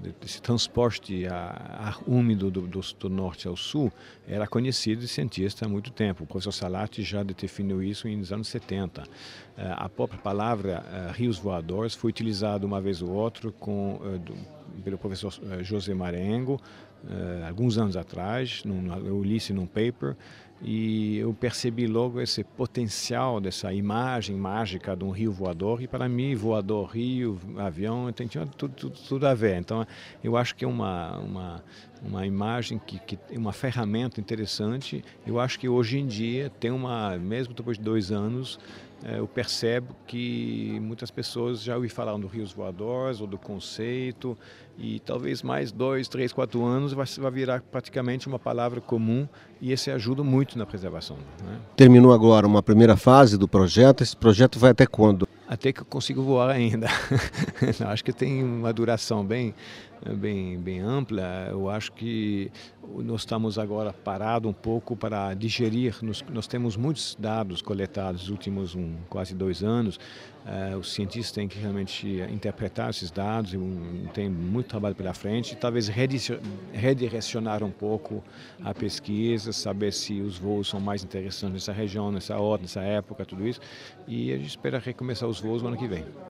desse transporte ar úmido do norte ao sul era conhecido de cientistas há muito tempo. O professor Salati já definiu isso nos anos 70. A própria palavra rios voadores foi utilizada uma vez ou outra pelo professor José Marengo, alguns anos atrás. Eu li isso num paper e eu percebi logo esse potencial dessa imagem mágica de um rio voador, e para mim voador, rio, avião, tinha tudo a ver. Então eu acho que é uma imagem que é uma ferramenta interessante. Eu acho que hoje em dia mesmo depois de 2 anos, eu percebo que muitas pessoas já ouviram falar do rios voadores ou do conceito, e talvez mais 2, 3, 4 anos vai virar praticamente uma palavra comum, e isso ajuda muito na preservação, né? Terminou agora uma primeira fase do projeto. Esse projeto vai até quando? Até que eu consigo voar ainda. Acho que tem uma duração bem ampla. Eu acho que nós estamos agora parados um pouco para digerir. Nós temos muitos dados coletados nos últimos quase 2 anos. Os cientistas têm que realmente interpretar esses dados, tem muito trabalho pela frente. Talvez redirecionar um pouco a pesquisa, saber se os voos são mais interessantes nessa região, nessa hora, nessa época, tudo isso. E a gente espera recomeçar os voos no ano que vem.